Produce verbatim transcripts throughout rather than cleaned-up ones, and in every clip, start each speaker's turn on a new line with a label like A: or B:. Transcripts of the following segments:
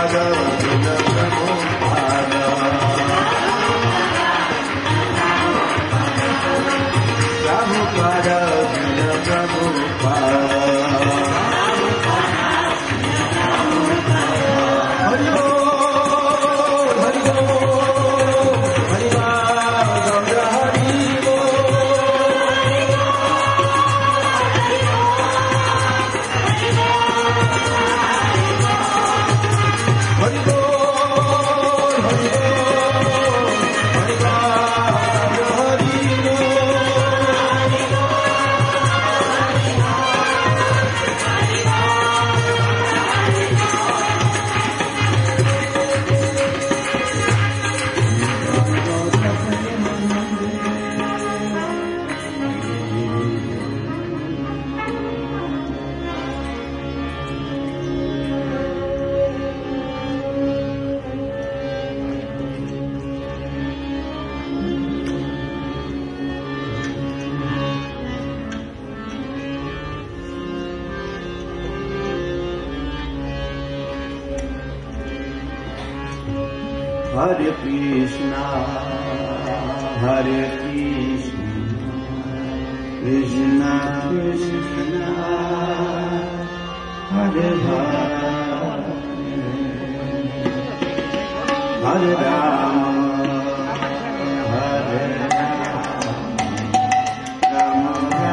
A: Hare Krishna, Hare Krishna, Krishna Krishna, Hare Hare, Hare Rama, Hare Rama,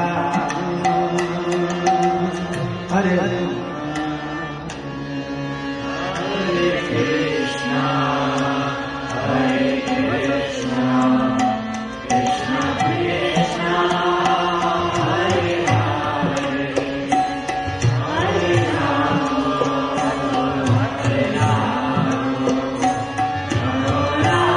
A: Rama Rama, Hare Hare.
B: Hare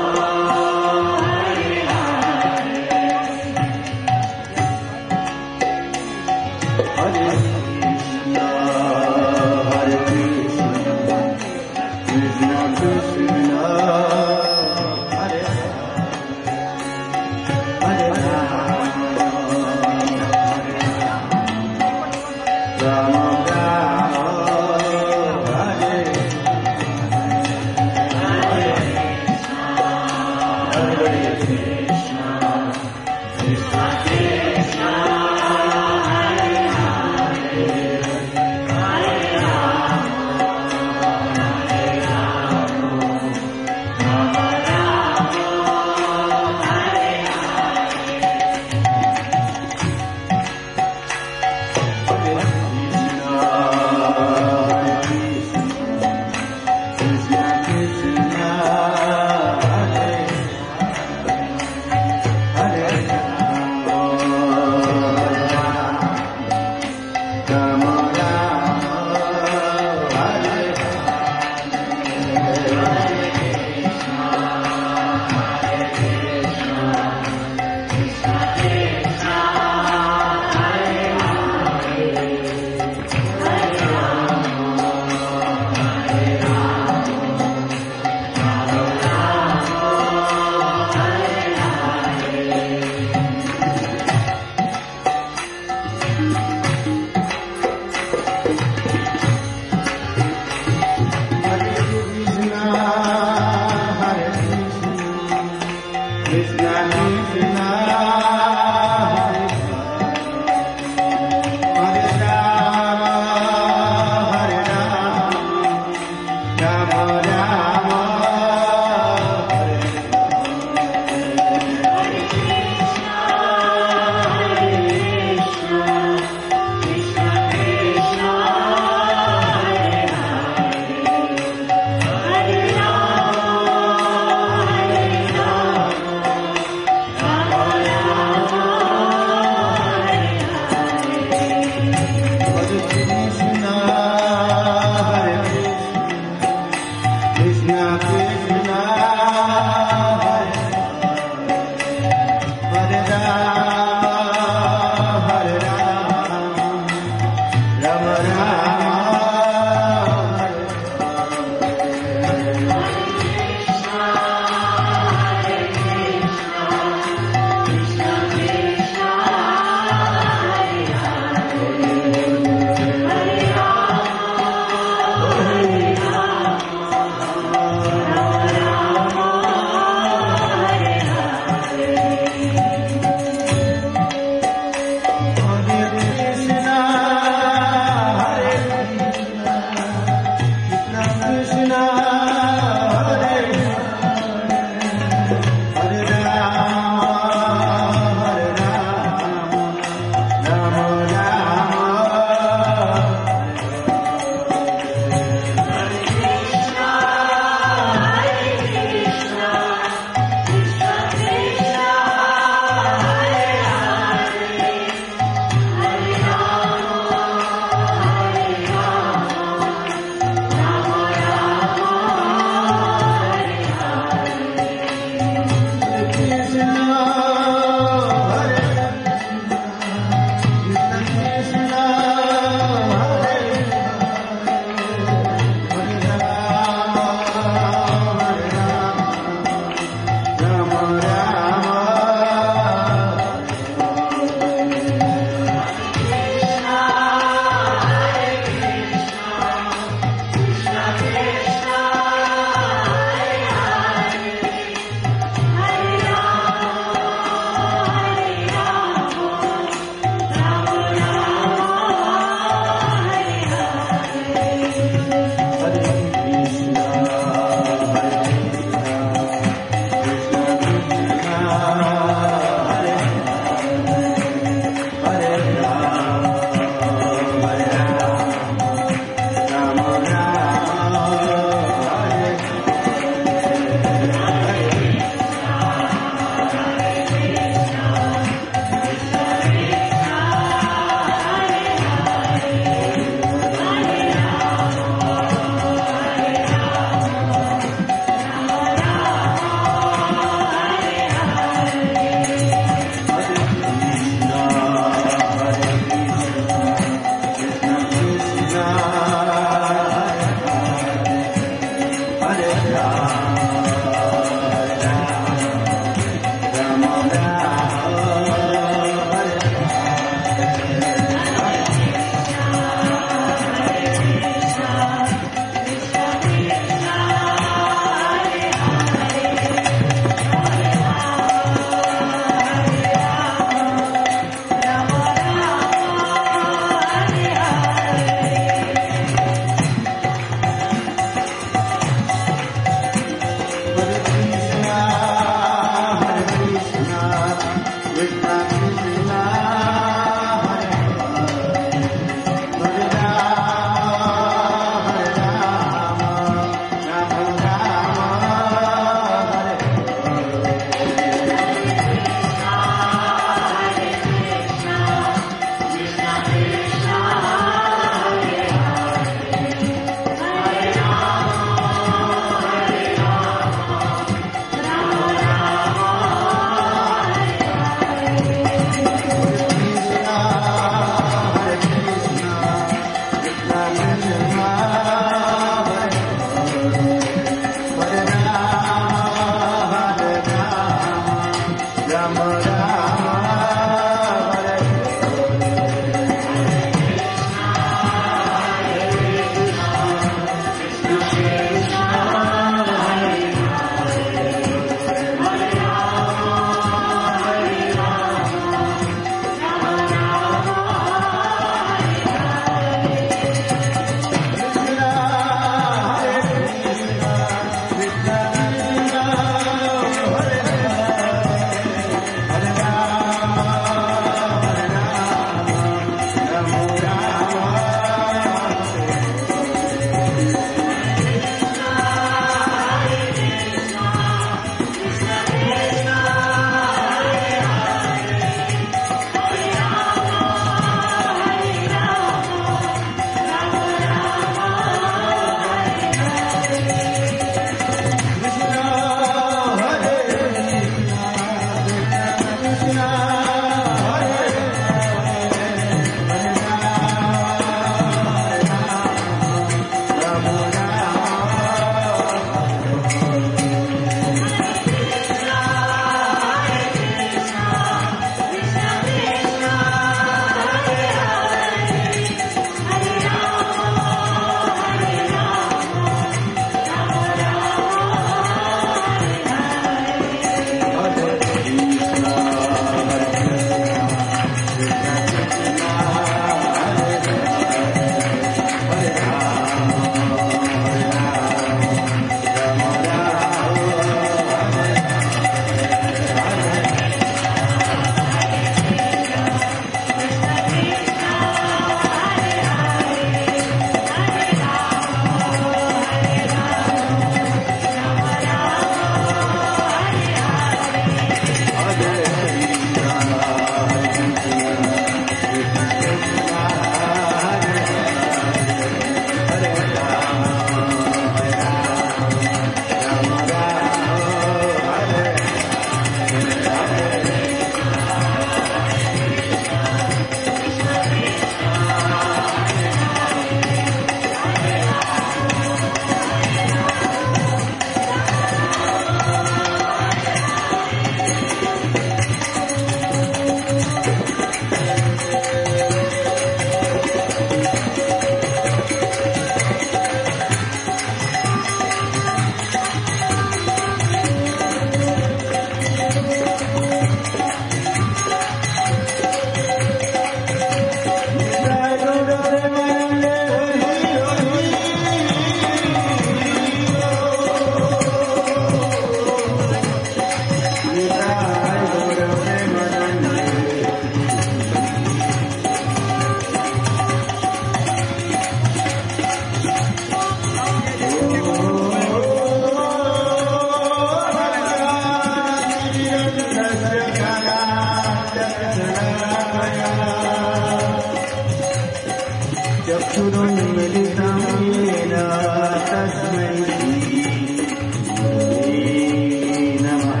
A: चक्षुरुन्मिलितं येन तस्मै श्रीगुरवे नमः।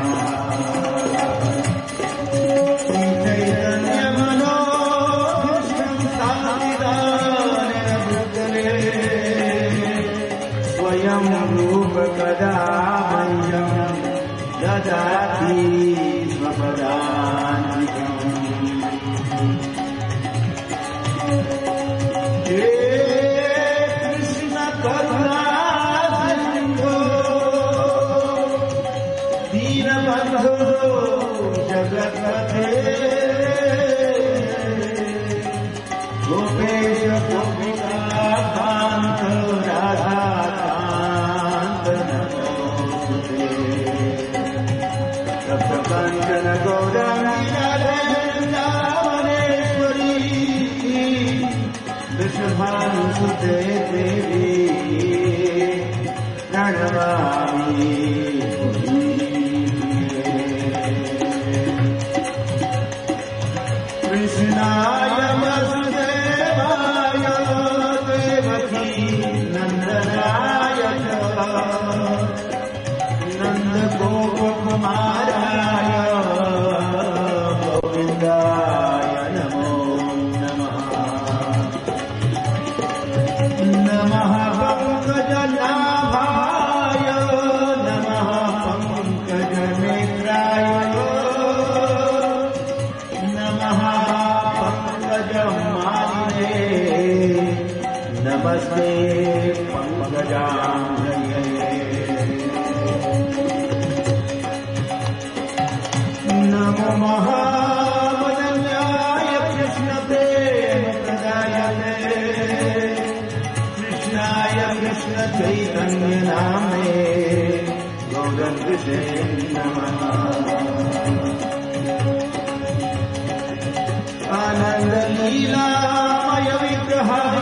A: चैतन्यमनोभीष्टं स्थापितानेन स्वयं रूप कदा मह्यं ददाति स्वपदान्तिकम्। हे कृष्ण करुणा सिन्धो दीनबन्धो जगत्पते गोपेश गोपिकान्त राधाकान्त नमोस्तुते। सप्तकाञ्चन गौराङ्गी राधे वृन्दावनेश्वरी वृषभानुसुते देवी प्रणमामि कृष्णाय वसुदेवाय देवकी नन्दनाय च नन्दगोपकुमाराय गोविन्दाय नमो नमः। नमः पङ्कजनाभाय नमः पङ्कजनेत्राय नमः पङ्कजमालिने नमस्ते पङ्कजाङ्घ्रये। नमो महावदन्याय कृष्णप्रेमप्रदायते कृष्णाय कृष्णचैतन्यनाम्ने गौरकृष्णे नमः। आनन्दलीलामय विग्रहाय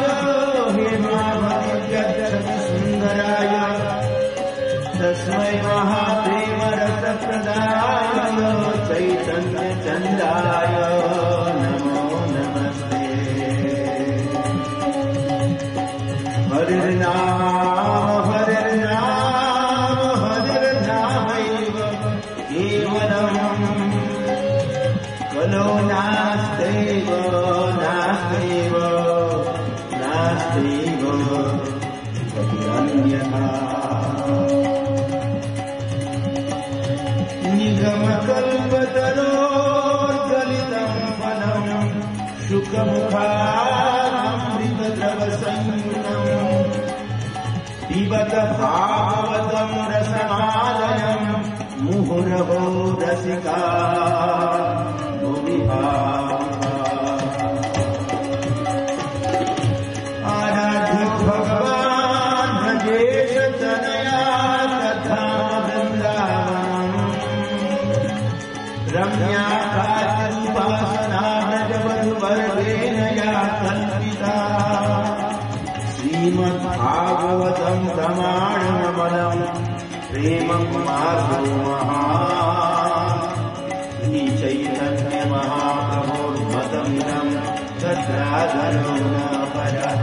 A: हेमावतीर्यच्छन्दसुन्दराय तस्मै महाप्रेमरसप्रदाय चैतन्यचन्द्राय नमो नमस्ते। हरिर्नाम हरिर्नाम हरिर्नामैव केवलम् कलो नास्त्यैव नास्त्यैव नास्त्यैव अन्यथा। निगमकल्पतरोर्गलितं फलं शुकमुखामृतद्रवसंयुतम् पिबत भागवतं रसमालयं मुहुरहो रसिका भुवि भावुका। आराध्य भगवान् भजेश तनया तथा वृन्दावनम् रम्या काचिदुपासना व्रजवधूवर्गेण या कल्पिता। श्रीमद्भागवतं प्रमाणमबलं प्रेममार्गो महान् श्रीचैतन्यमहाप्रभोर्मतमिदं तत्राधरो न परः।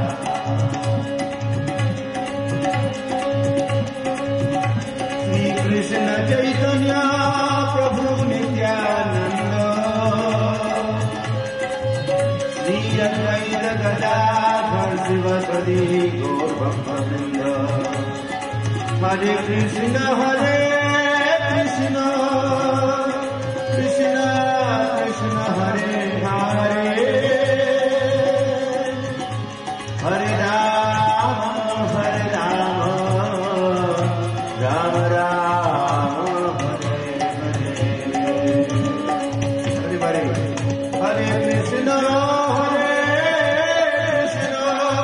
A: श्रीकृष्ण चैतन्य प्रभु नित्यानंद श्री अद्वैत गदाधर शिवसदि गौरभक्तवृंद। हरे कृष्ण हरे कृष्ण कृष्ण कृष्ण हरे हरे हरे राम हरे राम राम राम हरे हरे। हरे हरे हरे कृष्ण हरे कृष्ण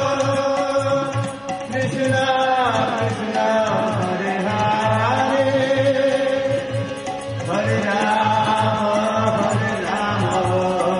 A: कृष्ण कृष्ण हरे हरे हरे राम हरे Ram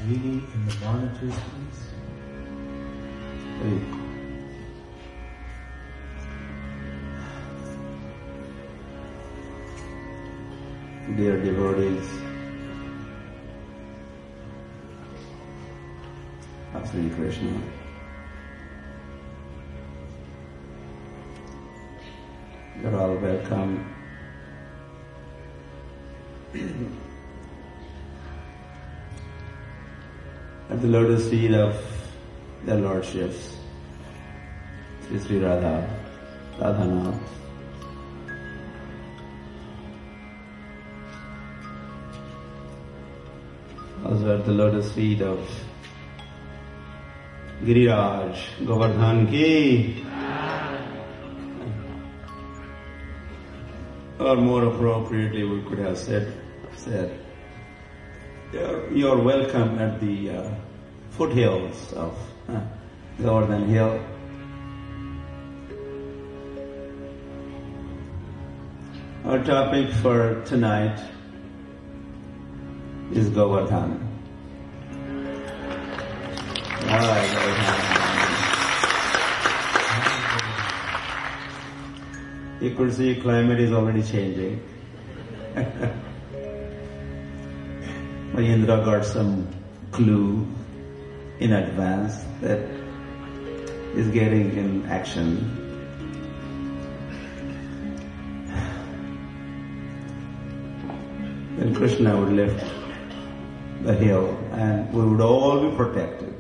A: Really in the monitors, please? Hey. Dear devotees of Sri Krishna, you're all welcome at the lotus feet of their lordships, Sri Sri Radha, Radhanath. Also at the lotus feet of Giriraj, Govardhan ki, or more appropriately we could have said, said you're, you're welcome at the uh, foothills of uh, Govardhan Hill. Our topic for tonight is Govardhan. Ah, Govardhan. You could see climate is already changing. Mahendra got some clue in advance that is getting in action. Then Krishna would lift the hill and we would all be protected.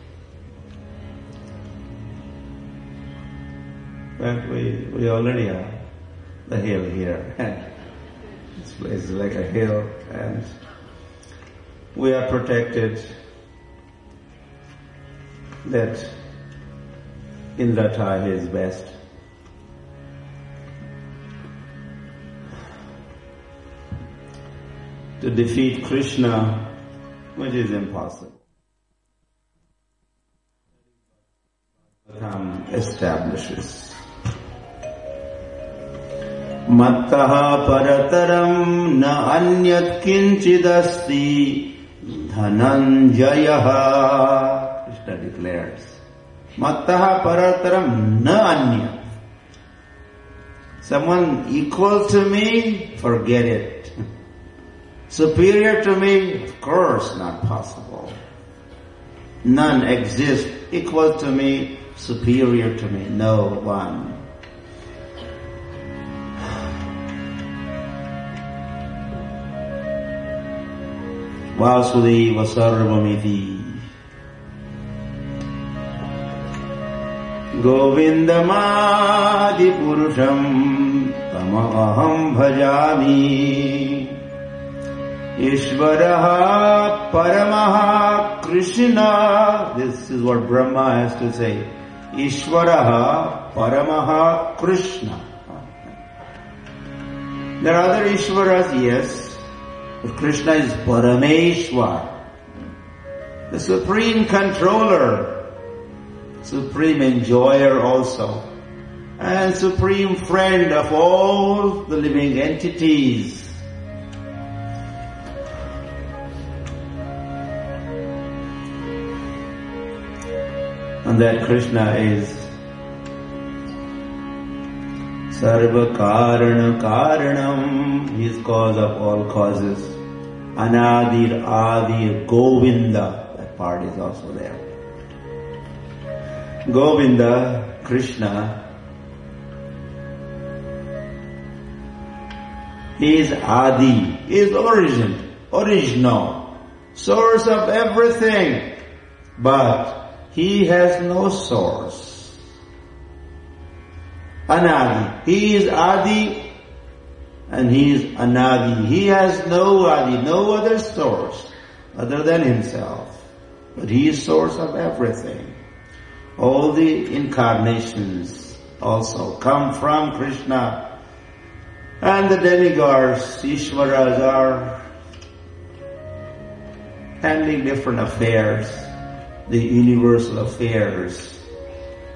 A: But we, we already are the hill here. This place is like a hill and we are protected that Indra tried his best. To defeat Krishna, which is impossible. Govardhan establishes. Mattaha parataram na anyat kinchidasti dhananjayaha. Krishna declares. Mattaha parataram na anyat. Someone equal to me, forget it. Superior to me, of course not possible. None exists equal to me, superior to me, no one. Vasudeva sarvamiti Govindamadi purusham tamaham bhajami Ishvaraha Paramaha Krishna. This is what Brahma has to say. Ishvaraha Paramaha Krishna. There are other Ishvaras, yes. But Krishna is Parameshwar. The supreme controller. Supreme enjoyer also. And supreme friend of all the living entities. And that Krishna is Sarva Karana Karanam. He is cause of all causes. Anadir Adir Govinda. That part is also there. Govinda, Krishna, he is Adi. He is origin, original, source of everything. But he has no source. Anadi. He is Adi and he is Anadi. He has no Adi, no other source other than himself. But he is source of everything. All the incarnations also come from Krishna. And the demigods, Ishvaras, are handling different affairs. The universal affairs